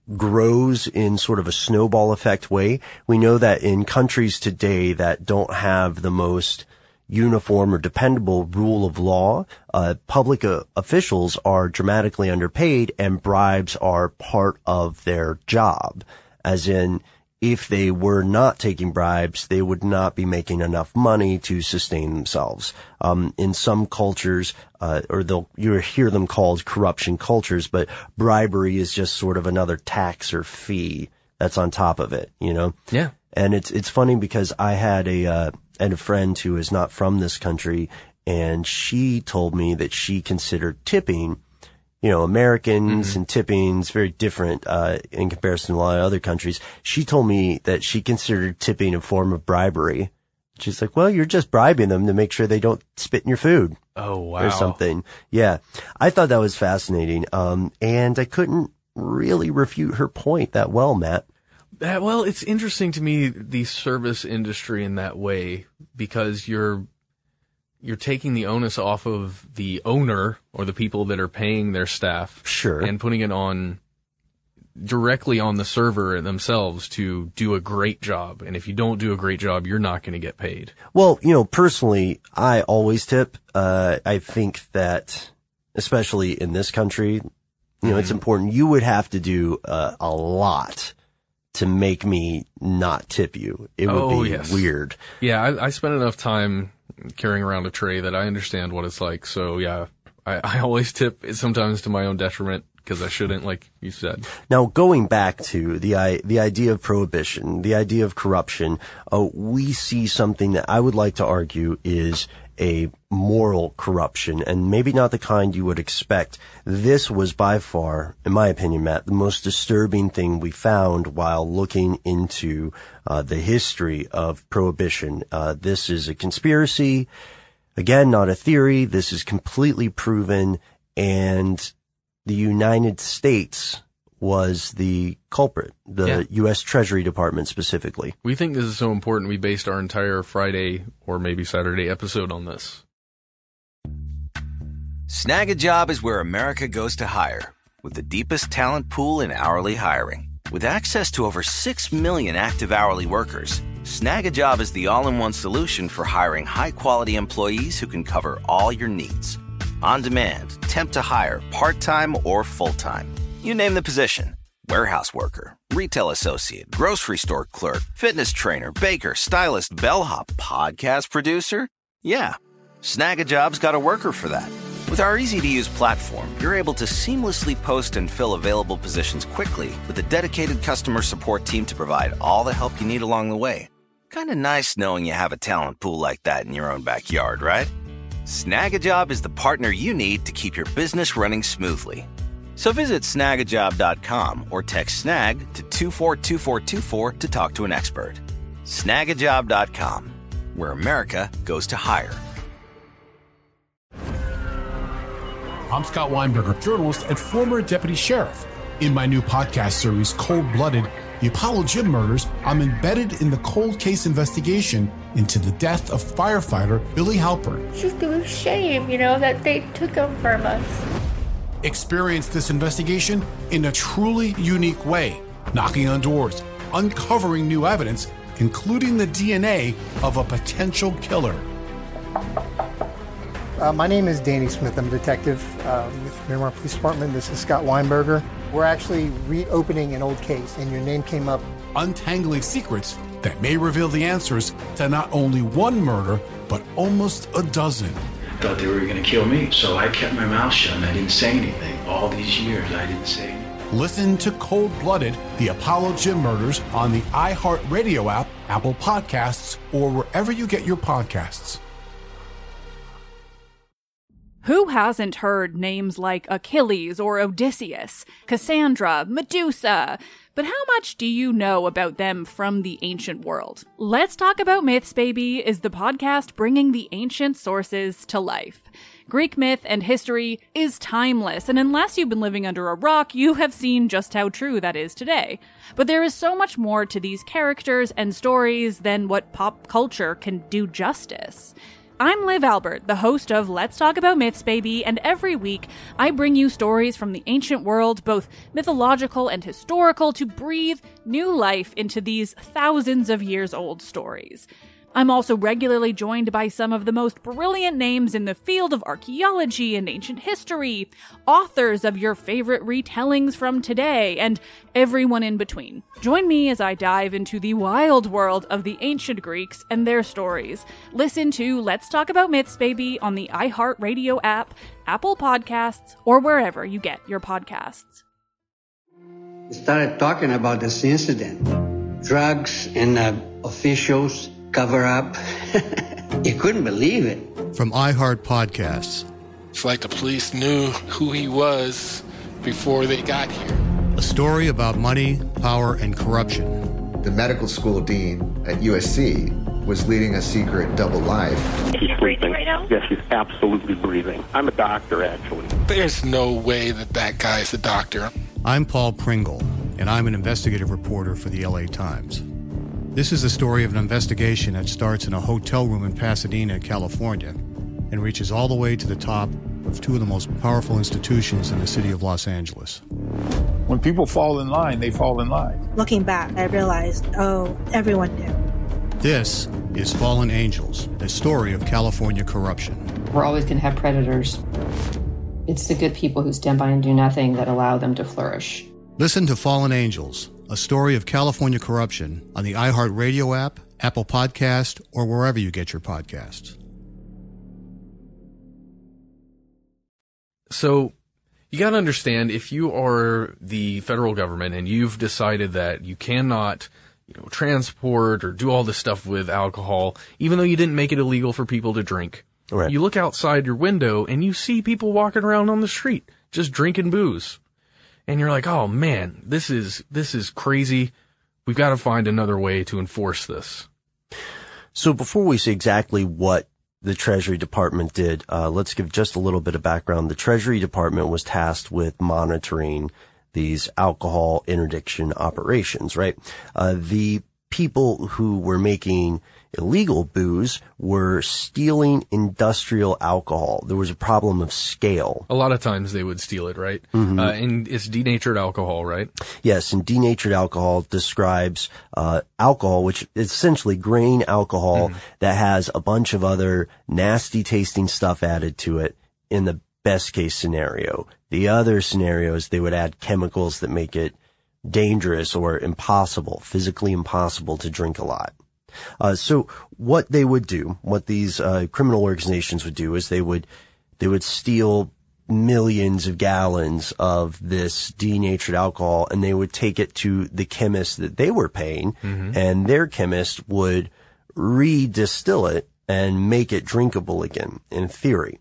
grows in sort of a snowball effect way. We know that in countries today that don't have the most uniform or dependable rule of law, uh, public uh, officials are dramatically underpaid, and bribes are part of their job. As in, if they were not taking bribes, they would not be making enough money to sustain themselves. Um, in some cultures, uh, or they'll, you hear them called corruption cultures, but bribery is just sort of another tax or fee that's on top of it, you know? Yeah. And it's, it's funny because I had a, uh, and a friend who is not from this country, and she told me that she considered tipping, you know, Americans mm-hmm. and tipping's very different, uh, in comparison to a lot of other countries. She told me that she considered tipping a form of bribery. She's like, well, you're just bribing them to make sure they don't spit in your food. Oh, wow. Or something. Yeah. I thought that was fascinating. Um, and I couldn't really refute her point that well, Matt. That, well, it's interesting to me, the service industry in that way, because you're, you're taking the onus off of the owner or the people that are paying their staff. Sure. And putting it on directly on the server themselves to do a great job. And if you don't do a great job, you're not going to get paid. Well, you know, personally, I always tip. Uh, I think that, especially in this country, you know, mm-hmm. it's important. You would have to do uh, a lot to make me not tip you. It would oh, be yes. weird. Yeah, I, I spent enough time carrying around a tray that I understand what it's like. So yeah, I, I always tip, sometimes to my own detriment, because I shouldn't, like you said. Now, going back to the the idea of prohibition, the idea of corruption, uh, we see something that I would like to argue is a moral corruption, and maybe not the kind you would expect. This was by far, in my opinion, Matt, the most disturbing thing we found while looking into uh, the history of prohibition. Uh, this is a conspiracy. Again, not a theory. This is completely proven, and the United States was the culprit, the yeah. U S Treasury Department specifically. We think this is so important, we based our entire Friday or maybe Saturday episode on this. Snag a Job is where America goes to hire, with the deepest talent pool in hourly hiring. With access to over six million active hourly workers, Snag a Job is the all-in-one solution for hiring high-quality employees who can cover all your needs. On demand, temp to hire, part-time or full-time. You name the position. Warehouse worker, retail associate, grocery store clerk, fitness trainer, baker, stylist, bellhop, podcast producer. Yeah, Snag a Job's got a worker for that. With our easy-to-use platform, you're able to seamlessly post and fill available positions quickly with a dedicated customer support team to provide all the help you need along the way. Kind of nice knowing you have a talent pool like that in your own backyard, right? Snag a Job is the partner you need to keep your business running smoothly. So visit snag a job dot com or text snag to two four two four two four to talk to an expert. snag a job dot com, where America goes to hire. I'm Scott Weinberger, journalist and former deputy sheriff. In my new podcast series, Cold Blooded, The Apollo Gym Murders, I'm embedded in the cold case investigation into the death of firefighter Billy Halpern. It's just a shame, you know, that they took him from us. Experience this investigation in a truly unique way, knocking on doors, uncovering new evidence, including the D N A of a potential killer. Uh, my name is Danny Smith. I'm a detective uh, with Miramar Police Department. This is Scott Weinberger. We're actually reopening an old case, and your name came up. Untangling secrets that may reveal the answers to not only one murder, but almost a dozen. Thought they were going to kill me, so I kept my mouth shut and I didn't say anything. All these years, I didn't say anything. Listen to Cold Blooded, The Apollo Gym Murders on the iHeartRadio app, Apple Podcasts, or wherever you get your podcasts. Who hasn't heard names like Achilles or Odysseus, Cassandra, Medusa? But how much do you know about them from the ancient world? Let's Talk About Myths, Baby is the podcast bringing the ancient sources to life. Greek myth and history is timeless, and unless you've been living under a rock, you have seen just how true that is today. But there is so much more to these characters and stories than what pop culture can do justice. I'm Liv Albert, the host of Let's Talk About Myths, Baby, and every week I bring you stories from the ancient world, both mythological and historical, to breathe new life into these thousands of years old stories. I'm also regularly joined by some of the most brilliant names in the field of archaeology and ancient history, authors of your favorite retellings from today, and everyone in between. Join me as I dive into the wild world of the ancient Greeks and their stories. Listen to Let's Talk About Myths, Baby on the iHeartRadio app, Apple Podcasts, or wherever you get your podcasts. We started talking about this incident. Drugs and uh, officials cover up. You couldn't believe it. From iHeart Podcasts. It's like the police knew who he was before they got here. A story about money, power, and corruption. The medical school dean at U S C was leading a secret double life. She's breathing right now? Yes, she's absolutely breathing. I'm a doctor, actually. There's no way that that guy's a doctor. I'm Paul Pringle, and I'm an investigative reporter for the L A Times. This is the story of an investigation that starts in a hotel room in Pasadena, California, and reaches all the way to the top of two of the most powerful institutions in the city of Los Angeles. When people fall in line, they fall in line. Looking back, I realized, oh, everyone knew. This is Fallen Angels, a story of California corruption. We're always going to have predators. It's the good people who stand by and do nothing that allow them to flourish. Listen to Fallen Angels, a story of California corruption on the iHeartRadio app, Apple Podcast, or wherever you get your podcasts. So you got to understand, if you are the federal government and you've decided that you cannot, you know, transport or do all this stuff with alcohol, even though you didn't make it illegal for people to drink, right. You look outside your window and you see people walking around on the street just drinking booze. And you're like, oh man, this is, this is crazy. We've got to find another way to enforce this. So before we see exactly what the Treasury Department did, uh, let's give just a little bit of background. The Treasury Department was tasked with monitoring these alcohol interdiction operations, right? Uh, the people who were making illegal booze were stealing industrial alcohol. There was a problem of scale. A lot of times they would steal it, right? Mm-hmm. Uh, and it's denatured alcohol, right? Yes, and denatured alcohol describes uh alcohol, which is essentially grain alcohol mm-hmm. that has a bunch of other nasty tasting stuff added to it in the best case scenario. The other scenario is they would add chemicals that make it dangerous or impossible, physically impossible to drink a lot. Uh, so what they would do, what these, uh, criminal organizations would do is they would, they would steal millions of gallons of this denatured alcohol and they would take it to the chemist that they were paying mm-hmm. and their chemist would re-distill it and make it drinkable again, in theory.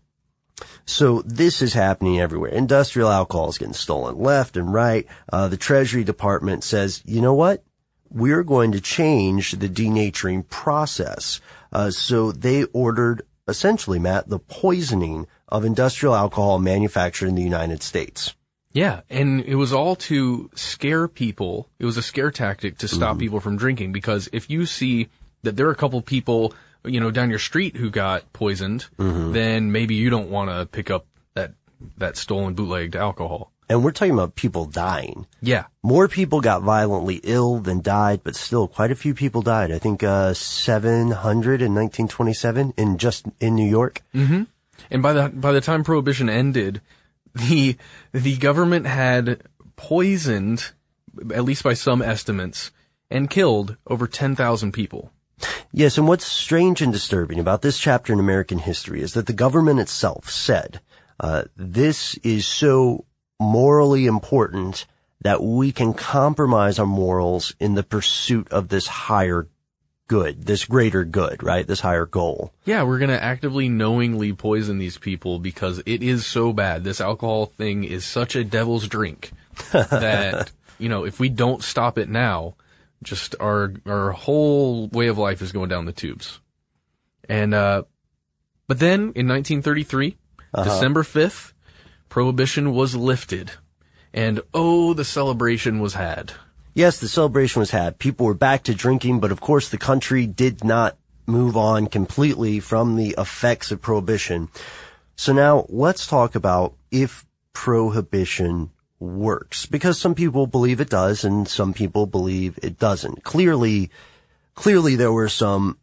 So this is happening everywhere. Industrial alcohol is getting stolen left and right. Uh, the Treasury Department says, you know what? We're going to change the denaturing process. Uh, so they ordered, essentially, Matt, the poisoning of industrial alcohol manufactured in the United States. Yeah, and it was all to scare people. It was a scare tactic to stop mm-hmm. people from drinking, because if you see that there are a couple people, you know, down your street who got poisoned, mm-hmm. then maybe you don't want to pick up that, that stolen bootlegged alcohol. And we're talking about people dying. Yeah. More people got violently ill than died, but still quite a few people died. I think, uh, seven hundred in nineteen twenty-seven in just, in New York. Mm-hmm. And by the, by the time Prohibition ended, the, the government had poisoned, at least by some estimates, and killed over ten thousand people. Yes, and what's strange and disturbing about this chapter in American history is that the government itself said, uh, this is so morally important that we can compromise our morals in the pursuit of this higher good, this greater good, right? This higher goal. Yeah, we're going to actively, knowingly poison these people because it is so bad. This alcohol thing is such a devil's drink that you know, if we don't stop it now, just our our whole way of life is going down the tubes. And uh, but then in nineteen thirty-three, uh-huh. December fifth, Prohibition was lifted, and oh, the celebration was had. Yes, the celebration was had. People were back to drinking, but of course the country did not move on completely from the effects of Prohibition. So now let's talk about if Prohibition works, because some people believe it does and some people believe it doesn't. Clearly, clearly there were some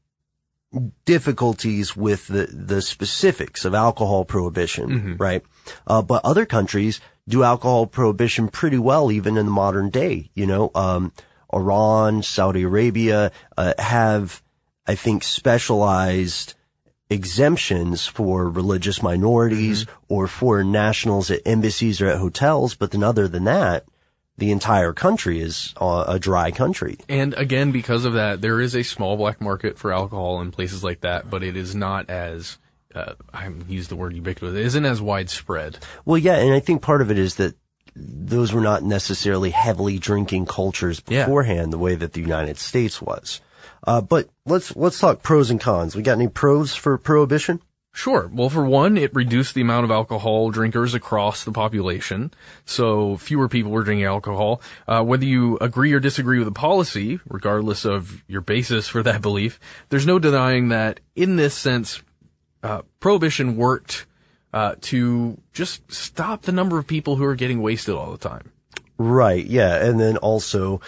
difficulties with the, the specifics of alcohol prohibition, mm-hmm. right? Uh, but other countries do alcohol prohibition pretty well, even in the modern day. You know, um, Iran, Saudi Arabia, uh, have, I think, specialized exemptions for religious minorities mm-hmm. or foreign nationals at embassies or at hotels. But then other than that, the entire country is uh, a dry country. And again, because of that, there is a small black market for alcohol in places like that, but it is not as, uh, I use the word ubiquitous, it isn't as widespread. Well, yeah, and I think part of it is that those were not necessarily heavily drinking cultures beforehand, yeah. the way that the United States was. Uh, but let's, let's talk pros and cons. We got any pros for Prohibition? Sure. Well, for one, it reduced the amount of alcohol drinkers across the population, so fewer people were drinking alcohol. Uh, whether you agree or disagree with the policy, regardless of your basis for that belief, there's no denying that, in this sense, uh, Prohibition worked uh, to just stop the number of people who are getting wasted all the time. Right, yeah, and then also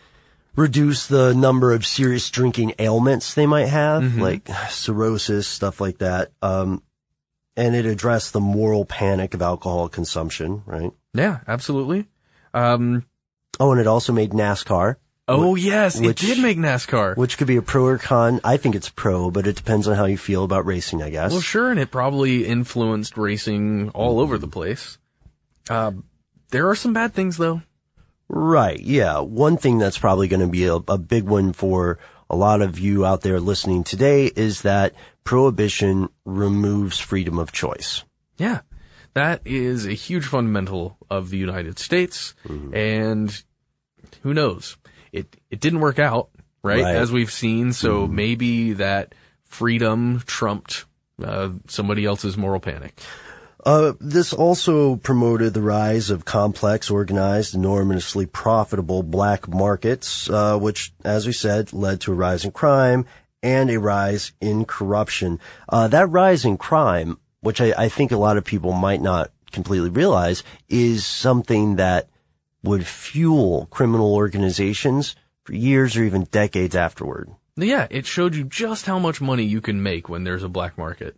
reduce the number of serious drinking ailments they might have, mm-hmm. like cirrhosis, stuff like that. Um, and it addressed the moral panic of alcohol consumption, right? Yeah, absolutely. Um, oh, and it also made NASCAR. Oh, which, yes, which, it did make NASCAR. Which could be a pro or con. I think it's pro, but it depends on how you feel about racing, I guess. Well, sure, and it probably influenced racing all mm-hmm. over the place. Uh, there are some bad things, though. Right, yeah. One thing that's probably going to be a, a big one for a lot of you out there listening today is that Prohibition removes freedom of choice. Yeah, that is a huge fundamental of the United States, mm-hmm. and who knows? It it didn't work out, right, right. as we've seen, so mm-hmm. maybe that freedom trumped uh, somebody else's moral panic. Uh, this also promoted the rise of complex, organized, enormously profitable black markets, uh, which, as we said, led to a rise in crime and a rise in corruption. Uh, that rise in crime, which I, I think a lot of people might not completely realize, is something that would fuel criminal organizations for years or even decades afterward. Yeah, it showed you just how much money you can make when there's a black market.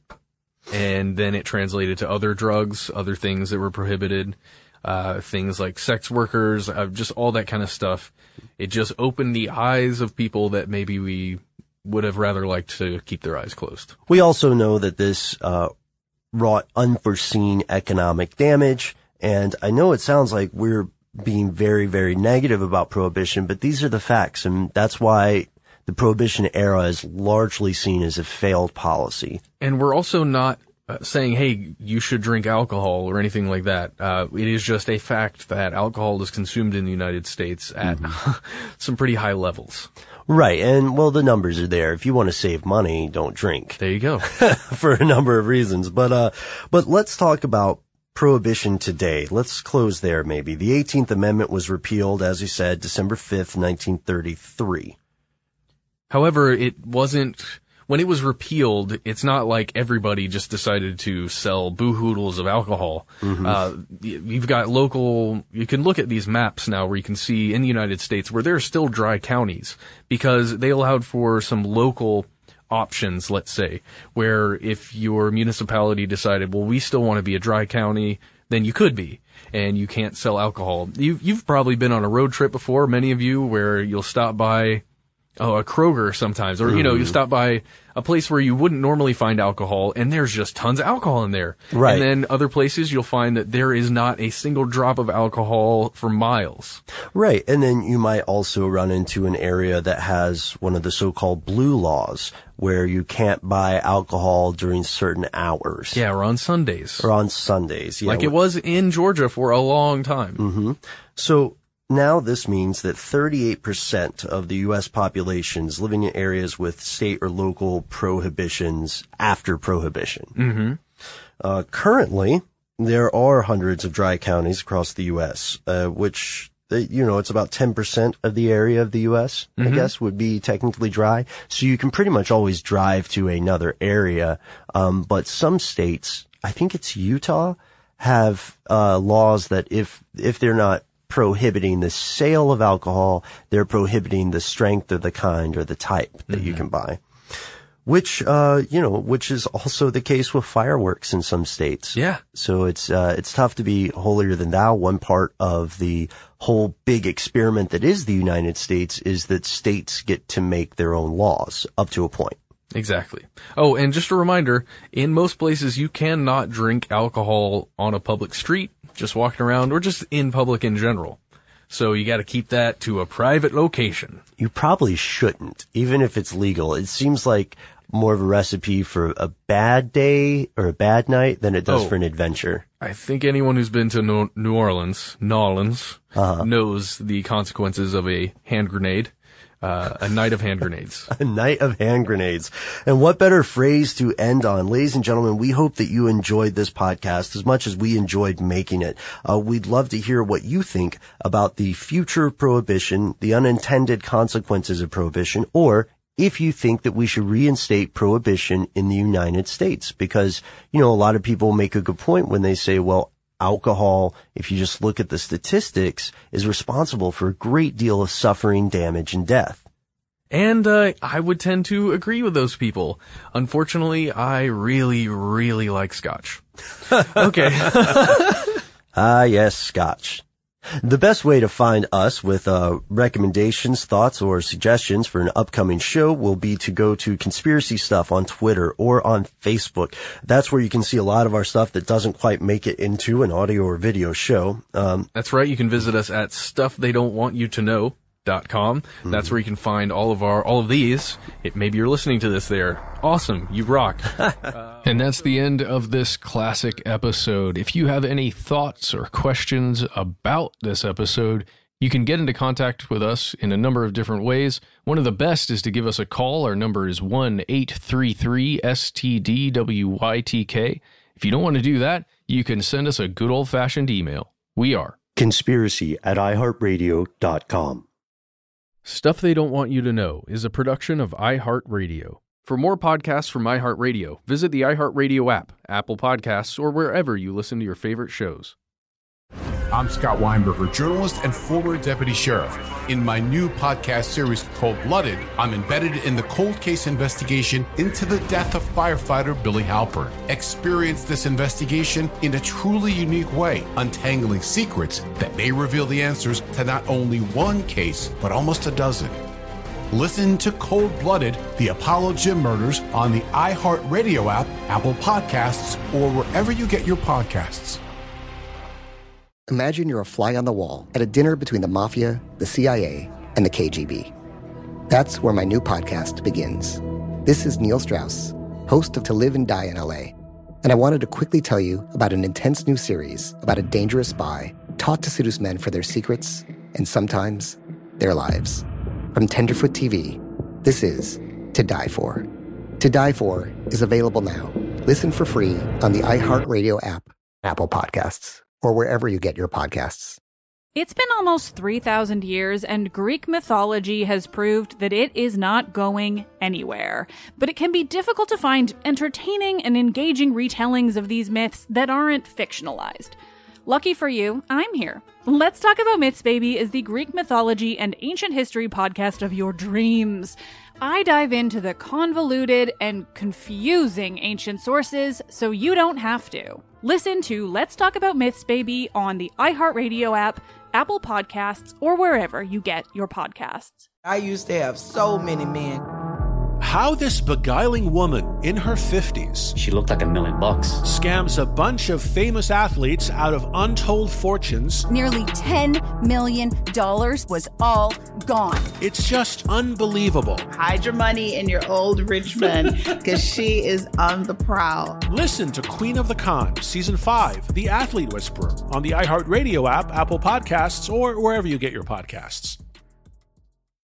And then it translated to other drugs, other things that were prohibited, uh, things like sex workers, uh, just all that kind of stuff. It just opened the eyes of people that maybe we would have rather liked to keep their eyes closed. We also know that this uh, wrought unforeseen economic damage. And I know it sounds like we're being very, very negative about Prohibition, but these are the facts. And that's why the Prohibition era is largely seen as a failed policy. And we're also not uh, saying, hey, you should drink alcohol or anything like that. Uh, it is just a fact that alcohol is consumed in the United States at mm-hmm. some pretty high levels. Right. And, well, the numbers are there. If you want to save money, don't drink. There you go. For a number of reasons. But, uh, but let's talk about Prohibition today. Let's close there, maybe. The eighteenth Amendment was repealed, as you said, December fifth, nineteen thirty-three. However, it wasn't, when it was repealed, it's not like everybody just decided to sell boo-hoodles of alcohol. Mm-hmm. Uh, you've got local, you can look at these maps now where you can see in the United States where there are still dry counties because they allowed for some local options, let's say, where if your municipality decided, well, we still want to be a dry county, then you could be. And you can't sell alcohol. You've, you've probably been on a road trip before, many of you, where you'll stop by Oh, a Kroger sometimes, or, you know, you stop by a place where you wouldn't normally find alcohol, and there's just tons of alcohol in there. Right. And then other places you'll find that there is not a single drop of alcohol for miles. Right. And then you might also run into an area that has one of the so-called blue laws, where you can't buy alcohol during certain hours. Yeah, or on Sundays. Or on Sundays, yeah. Like it was in Georgia for a long time. Mm-hmm. So now this means that thirty-eight percent of the U S population is living in areas with state or local prohibitions after prohibition. Mm-hmm. Uh, currently, there are hundreds of dry counties across the U S, uh, which, you know, it's about ten percent of the area of the U S, mm-hmm. I guess, would be technically dry. So you can pretty much always drive to another area. Um, but some states, I think it's Utah, have, uh, laws that if, if they're not prohibiting the sale of alcohol, they're prohibiting the strength or the kind or the type that mm-hmm. you can buy. Which, uh, you know, which is also the case with fireworks in some states. Yeah. So it's, uh, it's tough to be holier than thou. One part of the whole big experiment that is the United States is that states get to make their own laws up to a point. Exactly. Oh, and just a reminder, in most places you cannot drink alcohol on a public street, just walking around, or just in public in general. So you got to keep that to a private location. You probably shouldn't, even if it's legal. It seems like more of a recipe for a bad day or a bad night than it does oh, for an adventure. I think anyone who's been to no- New Orleans, Nolans, uh-huh. knows the consequences of a hand grenade. Uh, a night of hand grenades. A night of hand grenades. And what better phrase to end on? Ladies and gentlemen, we hope that you enjoyed this podcast as much as we enjoyed making it. Uh, we'd love to hear what you think about the future of prohibition, the unintended consequences of prohibition, or if you think that we should reinstate prohibition in the United States. Because, you know, a lot of people make a good point when they say, well, alcohol, if you just look at the statistics, is responsible for a great deal of suffering, damage, and death. And uh, I would tend to agree with those people. Unfortunately, I really, really like Scotch. Okay. Ah, yes, Scotch. The best way to find us with uh recommendations, thoughts, or suggestions for an upcoming show will be to go to Conspiracy Stuff on Twitter or on Facebook. That's where you can see a lot of our stuff that doesn't quite make it into an audio or video show. Um, That's right. You can visit us at stuff they don't want you to know dot com. Mm-hmm. That's where you can find all of our all of these. It, maybe you're listening to this there. Awesome. You rock. uh, and that's the end of this classic episode. If you have any thoughts or questions about this episode, you can get into contact with us in a number of different ways. One of the best is to give us a call. Our number is one eight three three S T D W Y T K. If you don't want to do that, you can send us a good old-fashioned email. We are conspiracy at i heart radio dot com. Stuff They Don't Want You to Know is a production of iHeartRadio. For more podcasts from iHeartRadio, visit the iHeartRadio app, Apple Podcasts, or wherever you listen to your favorite shows. I'm Scott Weinberger, journalist and former deputy sheriff. In my new podcast series called Blooded, I'm embedded in the cold case investigation into the death of firefighter Billy Halpern. Experience this investigation in a truly unique way, untangling secrets that may reveal the answers to not only one case, but almost a dozen. Listen to Cold Blooded, the Apollo Gym Murders on the iHeartRadio app, Apple Podcasts, or wherever you get your podcasts. Imagine you're a fly on the wall at a dinner between the Mafia, the C I A, and the K G B. That's where my new podcast begins. This is Neil Strauss, host of To Live and Die in L A, and I wanted to quickly tell you about an intense new series about a dangerous spy taught to seduce men for their secrets and sometimes their lives. From Tenderfoot T V, this is To Die For. To Die For is available now. Listen for free on the iHeartRadio app, Apple Podcasts, or wherever you get your podcasts. It's been almost three thousand years, and Greek mythology has proved that it is not going anywhere. But it can be difficult to find entertaining and engaging retellings of these myths that aren't fictionalized. Lucky for you, I'm here. Let's Talk About Myths, Baby is the Greek mythology and ancient history podcast of your dreams. I dive into the convoluted and confusing ancient sources so you don't have to. Listen to Let's Talk About Myths, Baby on the iHeartRadio app, Apple Podcasts, or wherever you get your podcasts. I used to have so many men. How this beguiling woman in her fifties, she looked like a million bucks, scams a bunch of famous athletes out of untold fortunes. Nearly ten million dollars was all gone. It's just unbelievable. Hide your money in your old rich man, because she is on the prowl. Listen to Queen of the Con, Season five, The Athlete Whisperer, on the iHeartRadio app, Apple Podcasts, or wherever you get your podcasts.